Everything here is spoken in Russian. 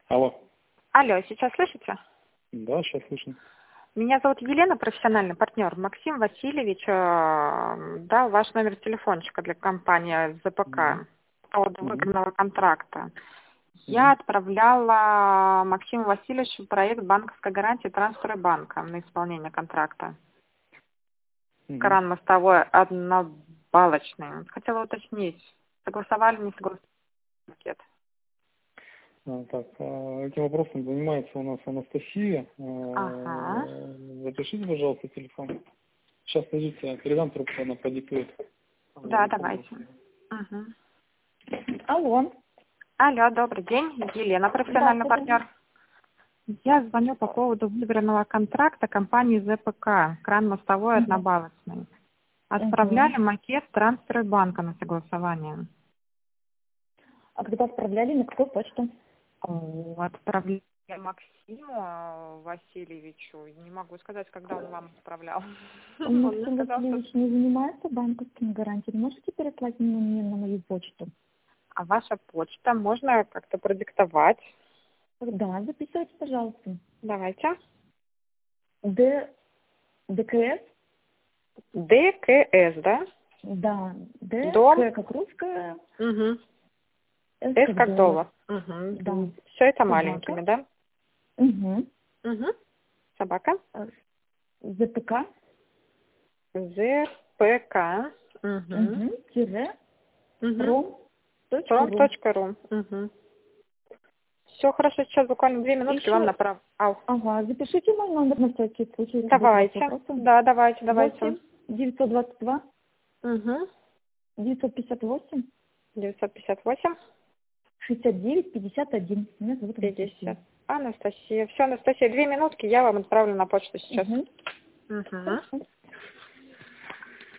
Алло. Алло, сейчас слышите? Да, сейчас слышно. Меня зовут Елена, профессиональный партнер. Максим Васильевич дал ваш номер телефончика для компании ЗПК по поводу выгодного контракта. Я отправляла Максиму Васильевичу проект банковской гарантии трансфера банка на исполнение контракта. Кран мостовой однобалочный. Хотела уточнить, согласовали, не согласовали пакет? Этим вопросом занимается у нас Анастасия. Ага. Запишите, пожалуйста, телефон. Сейчас, подождите, передам трубку, она продиктует. Да, давайте. Алло. Алло, добрый день. Елена, профессиональный партнер. Я звоню по поводу выбранного контракта компании ЗПК, кран мостовой однобалочный. Отправляли макет трансфера банка на согласование. А когда отправляли, на какую почту? Отправляли Максиму Васильевичу. Не могу сказать, когда он вам отправлял. Максим Васильевич не занимается банковскими гарантиями. Можете переслать мне на мою почту? А ваша почта можно как-то продиктовать? Да, записывайте, пожалуйста. Давайте. ДКС? ДКС, да? Да. Дом. К как русская. С как доллар. Да. Все это Собака. маленькими, да? Собака. ЗПК. ЗПК. Тире. Ром.ру. Все хорошо, сейчас буквально 2 минутки вам направлю. Ага, запишите мой номер на всякий случай. Давайте. Да, давайте. 922. 958. 958. 69 51. Меня зовут Анастасия. Анастасия. Все, Анастасия, 2 минутки, я вам отправлю на почту сейчас.